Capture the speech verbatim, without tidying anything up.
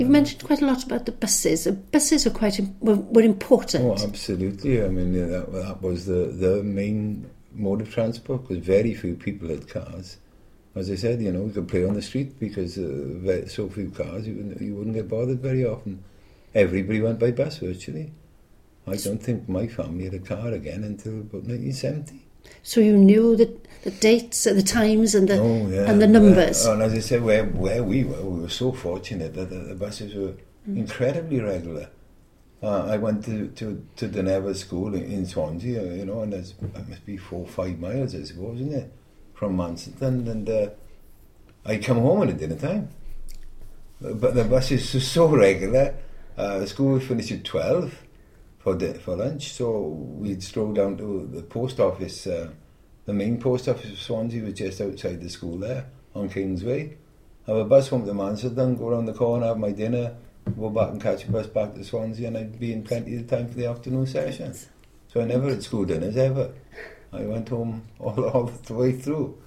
You've mentioned quite a lot about the buses. The buses are quite im- were, were important. Oh, absolutely. I mean, yeah, that, that was the, the main mode of transport, because very few people had cars. As I said, you know, you could play on the street because uh, so few cars, you wouldn't, you wouldn't get bothered very often. Everybody went by bus, virtually. I don't think my family had a car again until about nineteen seventy. So you knew the, the dates and the times and the oh, yeah. and the numbers. Uh, and as I said, where where we were, we were so fortunate that the, the buses were mm. incredibly regular. Uh, I went to, to, to the Nevers School in, in Swansea, uh, you know, and there's, it must be four or five miles, I suppose, isn't it, from Manston, and uh, I come home at dinner time. But the buses were so regular. Uh, the school would finish at twelve for the, for lunch, so we'd stroll down to the post office. Uh, the main post office of Swansea was just outside the school there, on Kingsway. Have a bus home to Manston, go around the corner, have my dinner, go back and catch a bus back to Swansea, and I'd be in plenty of time for the afternoon session. So I never had school dinners, ever. I went home all, all the way through.